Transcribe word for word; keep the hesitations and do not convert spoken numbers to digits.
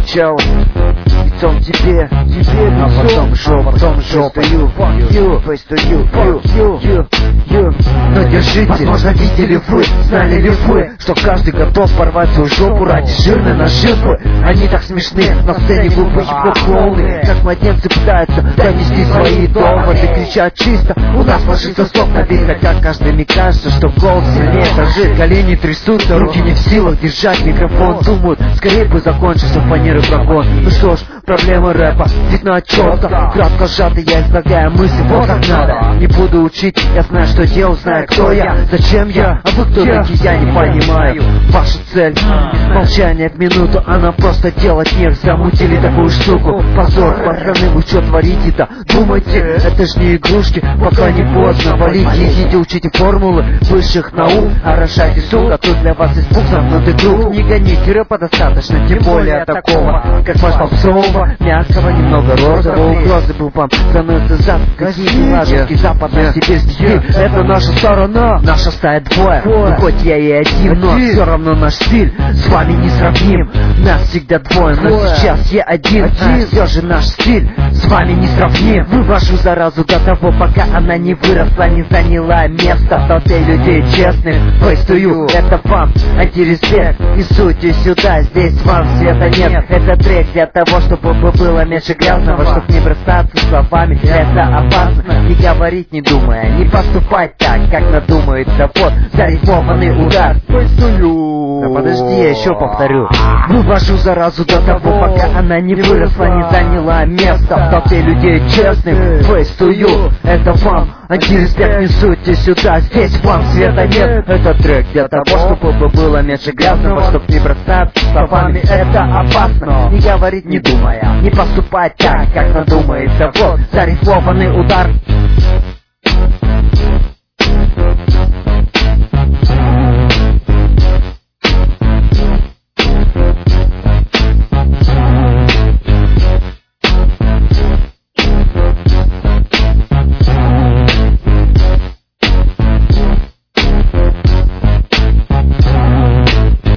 сначала лицом тебе, тебе, а потом жопа, потом жопа. You, you, face to you, you, you, you, you. Но держите, возможно, видели вы, знали ли вы, что каждый готов порвать свою жопу ради жирной наживы. Они так смешны, на сцене глупые клоуны, как младенцы пытаются донести свои доводы, кричат чисто, у нас ложится стоп на бит, хотя каждый кажется, что голос сильнее дрожит, колени трясутся, руки не в силах держать микрофон, думают, скорее бы закончился фанеры прогон. Ну что ж, проблемы рэпа видно четко, кратко сжато я излагаю мысли, вот как надо. Не буду учить, я знаю, что делать, знаю, кто я, зачем я, а вы кто такие, я не понимаю. Ваша цель, молчание в минуту, она просто делать мир, замутили такую штуку. Позор, пацаны, вы что творите-то? Думайте, это ж не игрушки, пока не поздно. Валите, идите, учите формулы высших наук, а рожайте, сука, тут для вас испуг, замкнутый круг. Не гоните рэпа достаточно, тем более такого, как ваш попсового, мягкого, немного розового. Угрозы был вам заносится зад, какие лажки, западно-сибирский стиль. Это наша сторона, наша стая двое, ну хоть я и один, но все равно наш стиль с вами не сравним. Нас всегда двое, но сейчас я один, а все же наш стиль с вами не сравним. Вывожу заразу до того, пока она не выросла, не заняла место в толпе людей честных. Фейстую, это вам антиреспект, несуйте сюда, здесь вам света нет. Это трек для того, чтобы было меньше грязного, чтоб не бросаться словами, это опасно. Не говорить не думая, не поступать так, как надумается. Вот зарифмованный удар. Фейстую. Да подожди, я еще повторю. Вывожу заразу до того, пока она не выросла, не заняла место в толпе людей честных. Фейстую, это вам антиреспект, несуйте сюда, здесь вам света нет. Это трек для того, чтобы было меньше грязного, чтоб не бросаться словами, это опасно. Не говорить не думая, не поступать так, как надумается. Вот зарифмованный удар.